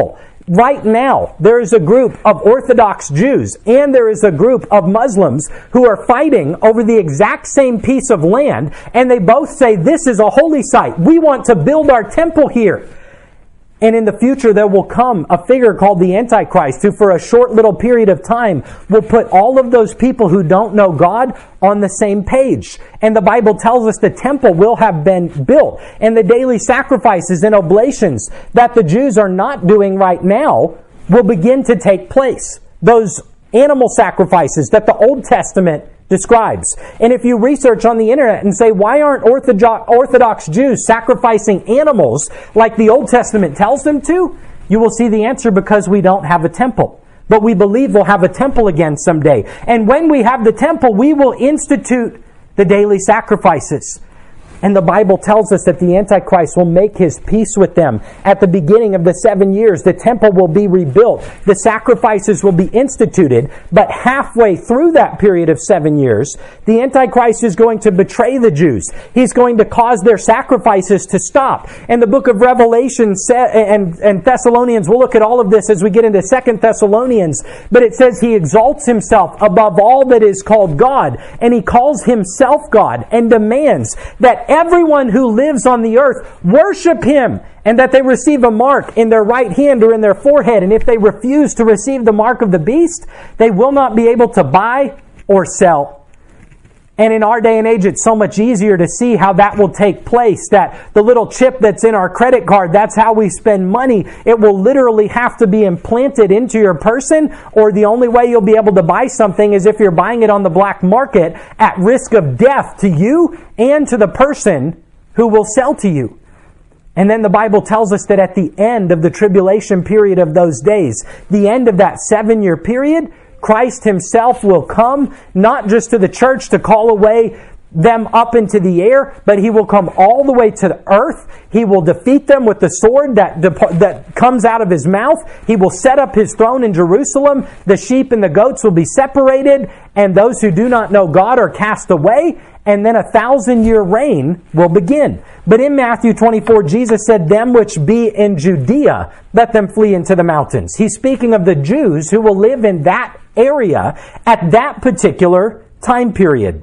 Right now, there is a group of Orthodox Jews and there is a group of Muslims who are fighting over the exact same piece of land, and they both say, this is a holy site. We want to build our temple here. And in the future, there will come a figure called the Antichrist who for a short little period of time will put all of those people who don't know God on the same page. And the Bible tells us the temple will have been built. And the daily sacrifices and oblations that the Jews are not doing right now will begin to take place. Those animal sacrifices that the Old Testament describes. And if you research on the internet and say, why aren't Orthodox Jews sacrificing animals like the Old Testament tells them to? You will see the answer: because we don't have a temple. But we believe we'll have a temple again someday. And when we have the temple, we will institute the daily sacrifices. And the Bible tells us that the Antichrist will make his peace with them. At the beginning of the seven years, the temple will be rebuilt. The sacrifices will be instituted. But halfway through that period of seven years, the Antichrist is going to betray the Jews. He's going to cause their sacrifices to stop. And the book of Revelation and, and Thessalonians, we'll look at all of this as we get into Second Thessalonians. But it says he exalts himself above all that is called God. And he calls himself God and demands that everyone who lives on the earth worship him, and that they receive a mark in their right hand or in their forehead. And if they refuse to receive the mark of the beast, they will not be able to buy or sell. And in our day and age, it's so much easier to see how that will take place. That the little chip that's in our credit card, that's how we spend money. It will literally have to be implanted into your person, or the only way you'll be able to buy something is if you're buying it on the black market at risk of death to you and to the person who will sell to you. And then the Bible tells us that at the end of the tribulation period of those days, the end of that seven-year period, Christ himself will come, not just to the church to call away them up into the air, but he will come all the way to the earth. He will defeat them with the sword that that comes out of his mouth. He will set up his throne in Jerusalem. The sheep and the goats will be separated, and those who do not know God are cast away, and then a thousand-year reign will begin. But in Matthew twenty-four, Jesus said, them which be in Judea, let them flee into the mountains. He's speaking of the Jews who will live in that area at that particular time period.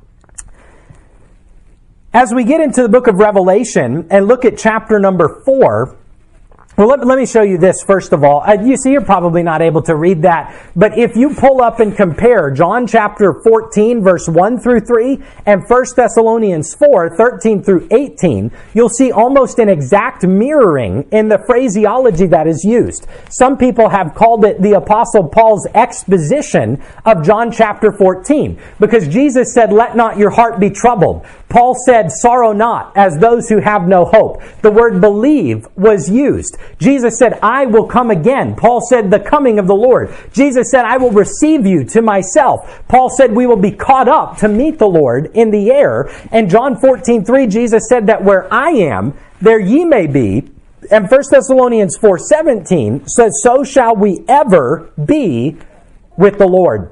As we get into the book of Revelation and look at chapter number four, well, let, let me show you this first of all. Uh, you see, you're probably not able to read that, but if you pull up and compare John chapter fourteen, verse one through three, and First Thessalonians four, thirteen through eighteen, you'll see almost an exact mirroring in the phraseology that is used. Some people have called it the Apostle Paul's exposition of John chapter fourteen, because Jesus said, let not your heart be troubled. Paul said, sorrow not, as those who have no hope. The word believe was used. Jesus said, I will come again. Paul said, the coming of the Lord. Jesus said, I will receive you to myself. Paul said, we will be caught up to meet the Lord in the air. And John fourteen three, Jesus said that where I am, there ye may be. And First Thessalonians four seventeen says, so shall we ever be with the Lord.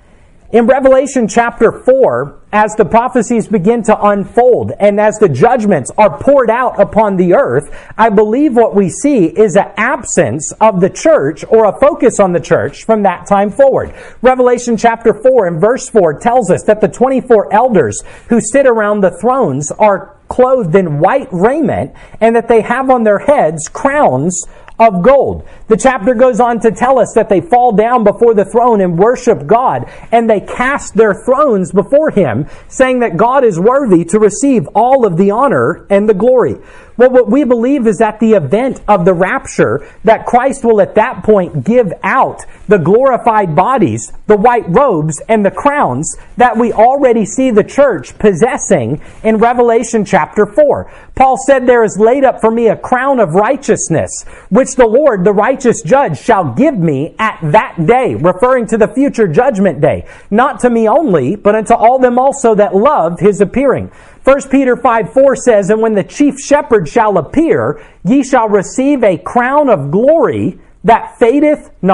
In Revelation chapter four, as the prophecies begin to unfold and as the judgments are poured out upon the earth, I believe what we see is an absence of the church or a focus on the church from that time forward. Revelation chapter four and verse four tells us that the twenty-four elders who sit around the thrones are clothed in white raiment and that they have on their heads crowns of gold. The chapter goes on to tell us that they fall down before the throne and worship God, and they cast their thrones before him, saying that God is worthy to receive all of the honor and the glory. Well, what we believe is at the event of the rapture, that Christ will at that point give out the glorified bodies, the white robes, and the crowns that we already see the church possessing in Revelation chapter four. Paul said, there is laid up for me a crown of righteousness, which the Lord, the righteous judge, shall give me at that day, referring to the future judgment day. Not to me only, but unto all them also that love his appearing. First Peter five four says, and when the chief shepherd shall appear, ye shall receive a crown of glory that fadeth not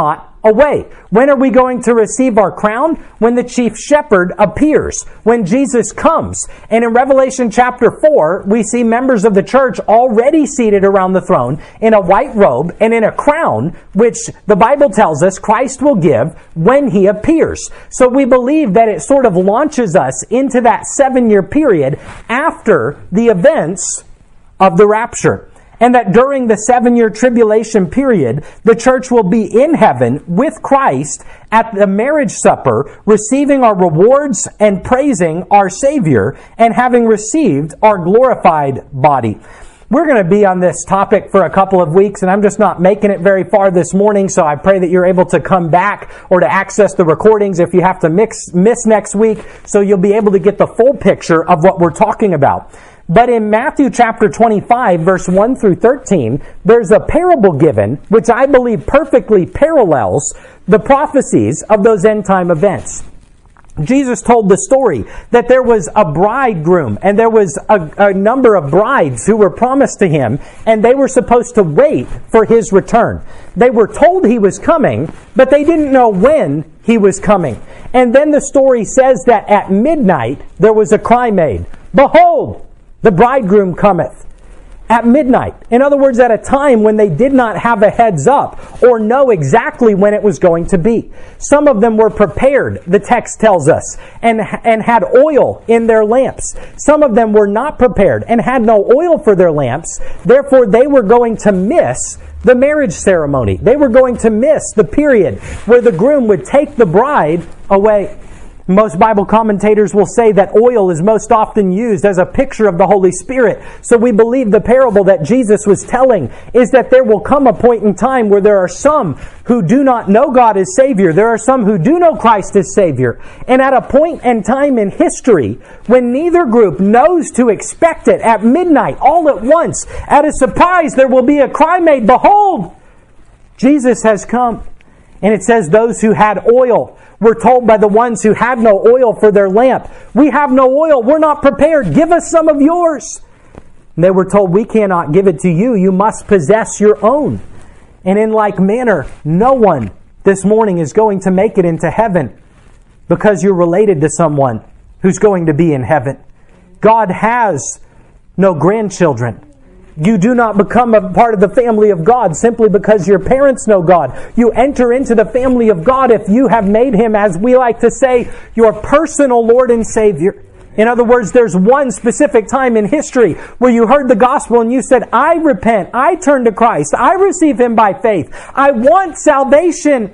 away. When are we going to receive our crown? When the chief shepherd appears, when Jesus comes. And in Revelation chapter four, we see members of the church already seated around the throne in a white robe and in a crown, which the Bible tells us Christ will give when he appears. So we believe that it sort of launches us into that seven-year period after the events of the rapture. And that during the seven-year tribulation period, the church will be in heaven with Christ at the marriage supper, receiving our rewards and praising our Savior, and having received our glorified body. We're going to be on this topic for a couple of weeks, and I'm just not making it very far this morning, so I pray that you're able to come back or to access the recordings if you have to mix, miss next week, so you'll be able to get the full picture of what we're talking about. But in Matthew chapter twenty-five, verse one through thirteen, there's a parable given, which I believe perfectly parallels the prophecies of those end-time events. Jesus told the story that there was a bridegroom and there was a, a number of brides who were promised to him, and they were supposed to wait for his return. They were told he was coming, but they didn't know when he was coming. And then the story says that at midnight there was a cry made, "Behold, the bridegroom cometh." At midnight. In other words, at a time when they did not have a heads up or know exactly when it was going to be. Some of them were prepared, the text tells us, and, and had oil in their lamps. Some of them were not prepared and had no oil for their lamps. Therefore, they were going to miss the marriage ceremony. They were going to miss the period where the groom would take the bride away. Most Bible commentators will say that oil is most often used as a picture of the Holy Spirit. So we believe the parable that Jesus was telling is that there will come a point in time where there are some who do not know God as Savior. There are some who do know Christ as Savior. And at a point and time in history when neither group knows to expect it, at midnight, all at once, at a surprise, there will be a cry made, "Behold, Jesus has come." And it says those who had oil were told by the ones who had no oil for their lamp, "We have no oil. We're not prepared. Give us some of yours." And they were told, "We cannot give it to you. You must possess your own." And in like manner, no one this morning is going to make it into heaven because you're related to someone who's going to be in heaven. God has no grandchildren. You do not become a part of the family of God simply because your parents know God. You enter into the family of God if you have made Him, as we like to say, your personal Lord and Savior. In other words, there's one specific time in history where you heard the gospel and you said, "I repent, I turn to Christ, I receive Him by faith, I want salvation.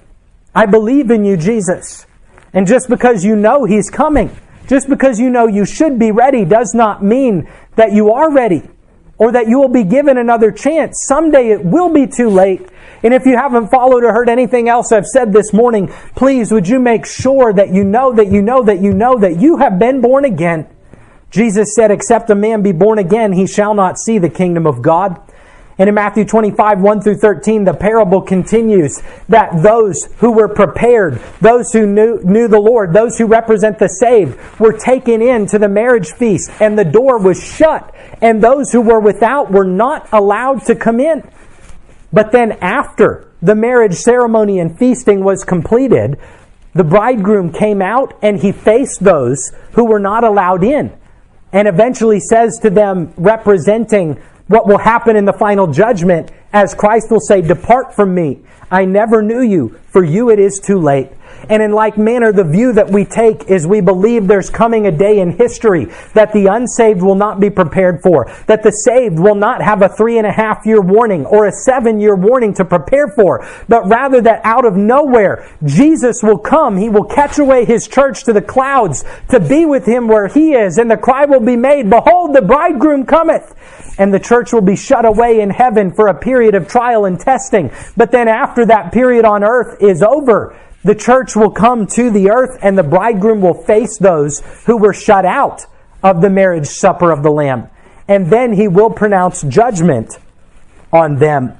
I believe in you, Jesus." And just because you know He's coming, just because you know you should be ready, does not mean that you are ready, or that you will be given another chance. Someday it will be too late. And if you haven't followed or heard anything else I've said this morning, please would you make sure that you know that you know that you know that you have been born again. Jesus said, "Except a man be born again, he shall not see the kingdom of God." And in Matthew twenty-five, one through thirteen, the parable continues that those who were prepared, those who knew, knew the Lord, those who represent the saved, were taken in to the marriage feast, and the door was shut, and those who were without were not allowed to come in. But then after the marriage ceremony and feasting was completed, the bridegroom came out and he faced those who were not allowed in, and eventually says to them, representing what will happen in the final judgment, as Christ will say, "Depart from me, I never knew you, for you it is too late." And in like manner, the view that we take is we believe there's coming a day in history that the unsaved will not be prepared for, that the saved will not have a three and a half year warning or a seven year warning to prepare for, but rather that out of nowhere, Jesus will come. He will catch away His church to the clouds to be with Him where He is, and the cry will be made, "Behold, the bridegroom cometh." And the church will be shut away in heaven for a period of trial and testing. But then after that period on earth is over, the church will come to the earth, and the bridegroom will face those who were shut out of the marriage supper of the Lamb. And then He will pronounce judgment on them.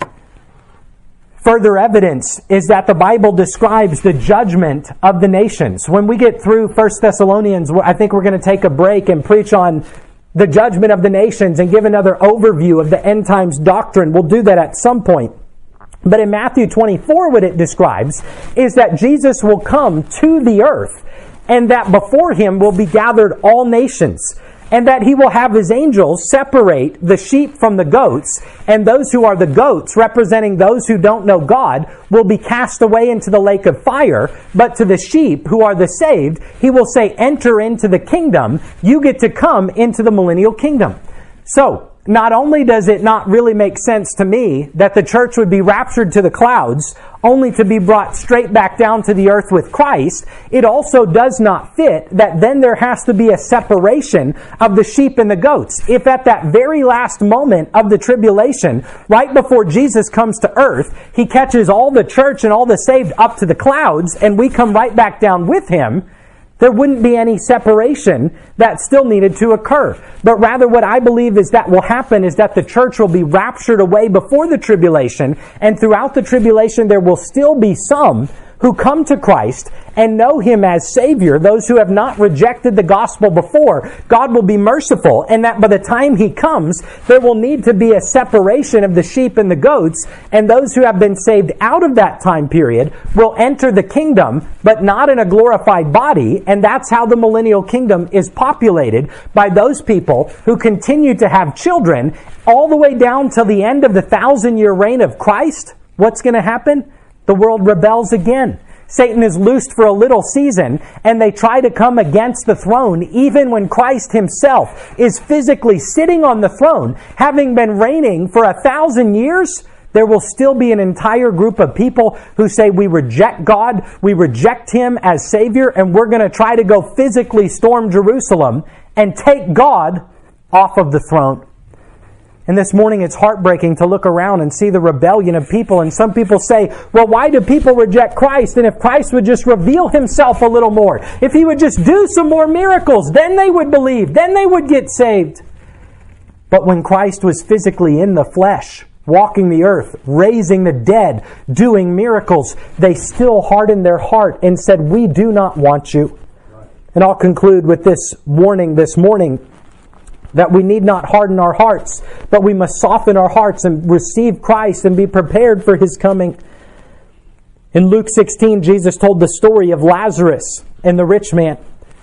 Further evidence is that the Bible describes the judgment of the nations. When we get through First Thessalonians, I think we're going to take a break and preach on the judgment of the nations and give another overview of the end times doctrine. We'll do that at some point. But in Matthew twenty-four, what it describes is that Jesus will come to the earth, and that before him will be gathered all nations, and that he will have his angels separate the sheep from the goats, and those who are the goats, representing those who don't know God, will be cast away into the lake of fire. But to the sheep who are the saved, he will say, enter into the kingdom. You get to come into the millennial kingdom. So, not only does it not really make sense to me that the church would be raptured to the clouds only to be brought straight back down to the earth with Christ, it also does not fit that then there has to be a separation of the sheep and the goats. If at that very last moment of the tribulation, right before Jesus comes to earth, he catches all the church and all the saved up to the clouds and we come right back down with him, there wouldn't be any separation that still needed to occur. But rather what I believe is that will happen is that the church will be raptured away before the tribulation, and throughout the tribulation there will still be some who come to Christ and know him as Savior, those who have not rejected the gospel before. God will be merciful, and that by the time he comes, there will need to be a separation of the sheep and the goats, and those who have been saved out of that time period will enter the kingdom, but not in a glorified body, and that's how the millennial kingdom is populated, by those people who continue to have children all the way down till the end of the thousand-year reign of Christ. What's going to happen? The world rebels again. Satan is loosed for a little season, and they try to come against the throne even when Christ himself is physically sitting on the throne, having been reigning for a thousand years. There will still be an entire group of people who say we reject God, we reject him as Savior, and we're going to try to go physically storm Jerusalem and take God off of the throne. And this morning it's heartbreaking to look around and see the rebellion of people. And some people say, well, why do people reject Christ? And if Christ would just reveal himself a little more, if he would just do some more miracles, then they would believe, then they would get saved. But when Christ was physically in the flesh, walking the earth, raising the dead, doing miracles, they still hardened their heart and said, we do not want you. And I'll conclude with this warning this morning, that we need not harden our hearts, but we must soften our hearts and receive Christ and be prepared for his coming. In Luke sixteen, Jesus told the story of Lazarus and the rich man.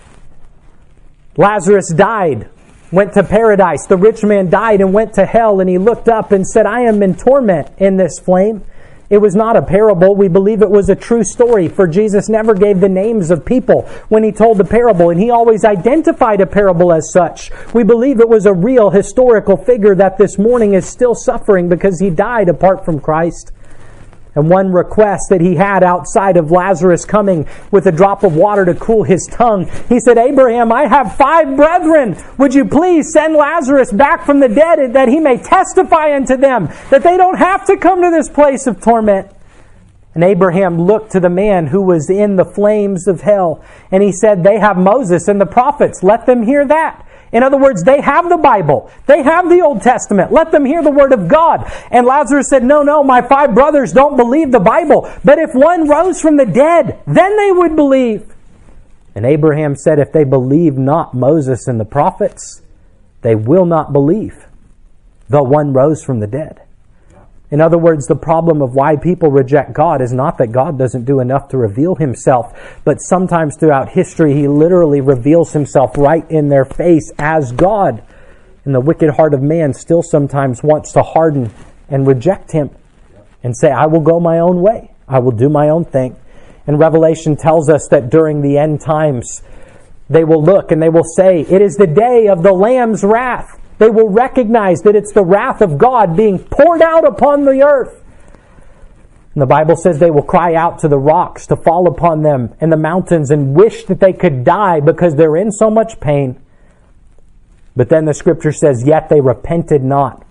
Lazarus died, went to paradise. The rich man died and went to hell, and he looked up and said, I am in torment in this flame. It was not a parable. We believe it was a true story, for Jesus never gave the names of people when he told the parable, and he always identified a parable as such. We believe it was a real historical figure that this morning is still suffering because he died apart from Christ. And one request that he had outside of Lazarus coming with a drop of water to cool his tongue, he said, Abraham, I have five brethren. Would you please send Lazarus back from the dead that he may testify unto them that they don't have to come to this place of torment? And Abraham looked to the man who was in the flames of hell, and he said, they have Moses and the prophets. Let them hear that. In other words, they have the Bible. They have the Old Testament. Let them hear the Word of God. And Lazarus said, no, no, my five brothers don't believe the Bible. But if one rose from the dead, then they would believe. And Abraham said, if they believe not Moses and the prophets, they will not believe, though one rose from the dead. In other words, the problem of why people reject God is not that God doesn't do enough to reveal himself, but sometimes throughout history he literally reveals himself right in their face as God. And the wicked heart of man still sometimes wants to harden and reject him and say, I will go my own way. I will do my own thing. And Revelation tells us that during the end times, they will look and they will say, it is the day of the Lamb's wrath. They will recognize that it's the wrath of God being poured out upon the earth. And the Bible says they will cry out to the rocks to fall upon them and the mountains and wish that they could die because they're in so much pain. But then the scripture says, yet they repented not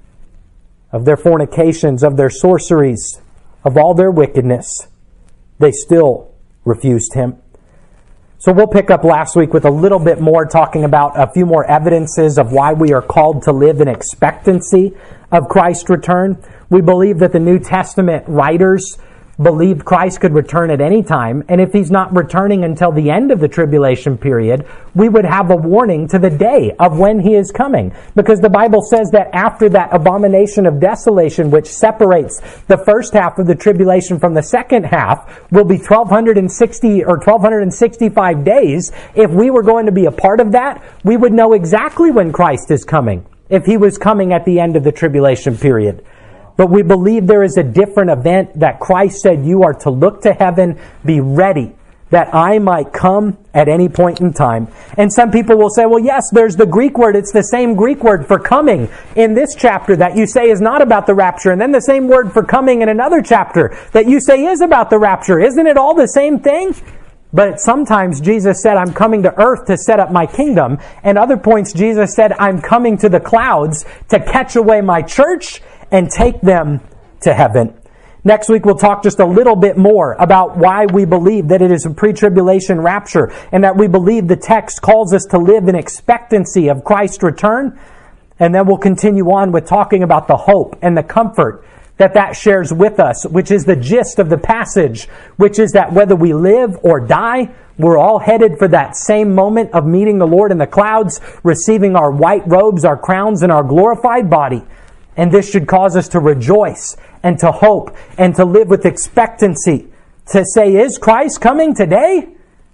of their fornications, of their sorceries, of all their wickedness. They still refused him. So we'll pick up last week with a little bit more, talking about a few more evidences of why we are called to live in expectancy of Christ's return. We believe that the New Testament writers believed Christ could return at any time, and if he's not returning until the end of the tribulation period, we would have a warning to the day of when he is coming. Because the Bible says that after that abomination of desolation, which separates the first half of the tribulation from the second half, will be twelve sixty or twelve sixty-five days. If we were going to be a part of that, we would know exactly when Christ is coming, if he was coming at the end of the tribulation period. But we believe there is a different event that Christ said, you are to look to heaven, be ready, that I might come at any point in time. And some people will say, well, yes, there's the Greek word. It's the same Greek word for coming in this chapter that you say is not about the rapture. And then the same word for coming in another chapter that you say is about the rapture. Isn't it all the same thing? But sometimes Jesus said, I'm coming to earth to set up my kingdom. And other points Jesus said, I'm coming to the clouds to catch away my church and take them to heaven. Next week, we'll talk just a little bit more about why we believe that it is a pre-tribulation rapture and that we believe the text calls us to live in expectancy of Christ's return. And then we'll continue on with talking about the hope and the comfort that that shares with us, which is the gist of the passage, which is that whether we live or die, we're all headed for that same moment of meeting the Lord in the clouds, receiving our white robes, our crowns, and our glorified body. And this should cause us to rejoice and to hope and to live with expectancy. To say, is Christ coming today?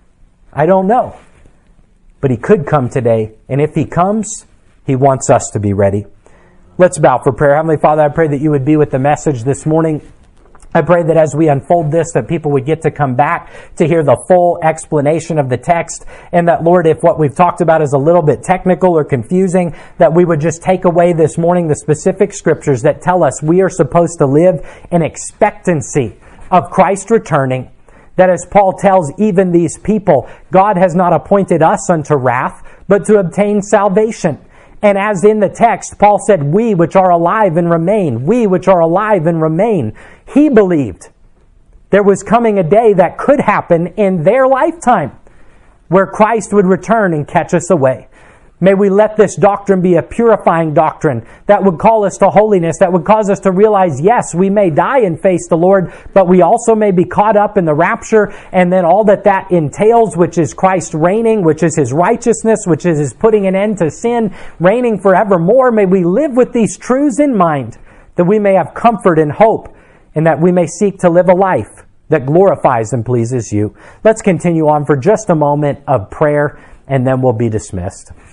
I don't know. But he could come today. And if he comes, he wants us to be ready. Let's bow for prayer. Heavenly Father, I pray that you would be with the message this morning. I pray that as we unfold this, that people would get to come back to hear the full explanation of the text. And that, Lord, if what we've talked about is a little bit technical or confusing, that we would just take away this morning the specific scriptures that tell us we are supposed to live in expectancy of Christ returning. That as Paul tells even these people, God has not appointed us unto wrath, but to obtain salvation. And as in the text, Paul said, we which are alive and remain, we which are alive and remain. He believed there was coming a day that could happen in their lifetime where Christ would return and catch us away. May we let this doctrine be a purifying doctrine that would call us to holiness, that would cause us to realize, yes, we may die and face the Lord, but we also may be caught up in the rapture and then all that that entails, which is Christ reigning, which is his righteousness, which is his putting an end to sin, reigning forevermore. May we live with these truths in mind, that we may have comfort and hope, and that we may seek to live a life that glorifies and pleases you. Let's continue on for just a moment of prayer, and then we'll be dismissed.